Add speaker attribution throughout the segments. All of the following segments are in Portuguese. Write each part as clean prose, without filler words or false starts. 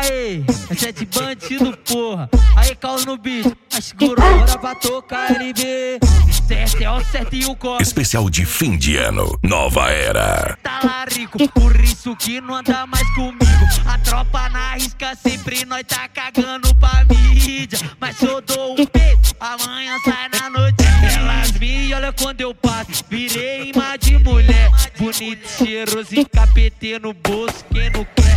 Speaker 1: Aê, é sete bandido, porra. Aí, caos no beat, mas segura hora pra tocar LB. Certo é o certo e o corre.
Speaker 2: Especial de fim de ano, nova era.
Speaker 1: Tá lá rico, por isso que não anda mais comigo. A tropa na risca, sempre nós tá cagando pra mídia. Mas eu dou um beijo, amanhã sai na noite. Elas me olham quando eu passo, virei imã de mulher. Bonito, cheiroso e capetê no bolso, quem não quer.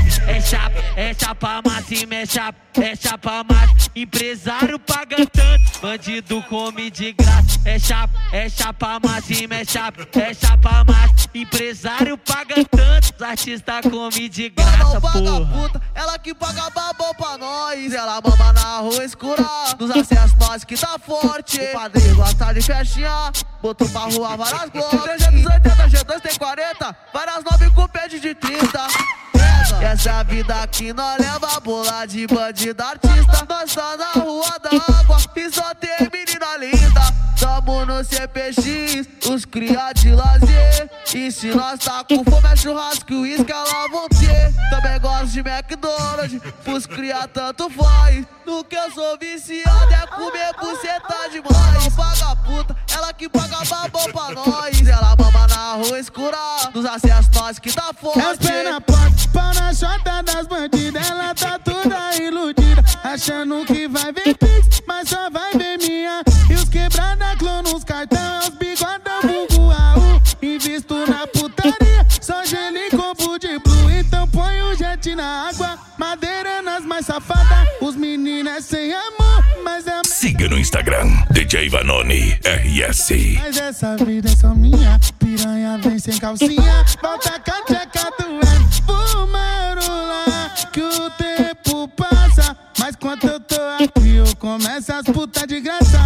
Speaker 1: É chapa massa e é chapa massa. Empresário paga tanto, bandido come de graça. É chapa massa e é chapa massa. Empresário paga tanto, artista come de graça, porra.
Speaker 3: Puta, ela que paga babão pra nós. Ela mama na rua escura, nos acessos nós que tá forte. O padrinho gosta de festinha, botou pra rua várias glocks. 380, G2 tem 40, várias 9 com pede de 30. Essa é a vida que nós leva, bola de bandido artista. Nós tá na rua d'água e só tem menina linda. Tamo no CPX, os cria de lazer. E se nós tá com fome é churrasco e uísque elas vão ter. Também gosto de McDonald's, pros cria tanto faz. No que eu sou viciado é comer buceta demais. Não paga puta, ela que paga babão pra nós. Ela mama na rua escura, nos acessos nós que tá forte.
Speaker 4: É os pé na porta, pau na chota das bandidas. Ela tá toda iludida, achando que vai ver pix, mas só vai ver minha. E os quebrada clã nos cartão, é os bigodão vulgo AU. Invisto na putaria, só gelo e combo de blue. Então põe o jet na água, madeira nas mais safadas. Os meninos é sem amor, mas é...
Speaker 2: Siga no Instagram, DJ Vanoni RS.
Speaker 4: Mas essa vida é só minha, piranha vem sem calcinha. Volta com a tcheca do F, fumarola, que o tempo passa. Mas quando eu tô aqui eu começo as putas de graça.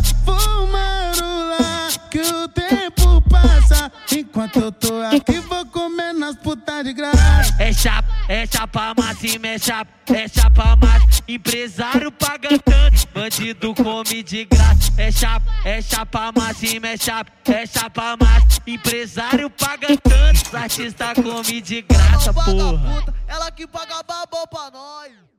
Speaker 4: Fumarola, que o tempo passa. Enquanto eu tô aqui vou comer nas putas de graça.
Speaker 1: É chapa massa e é chapa massa. Empresário paga tanto, bandido come de graça. É chapa massa e é chapa massa. Empresário paga tanto, artista come de graça, porra.
Speaker 3: Ela que paga babão pra nós.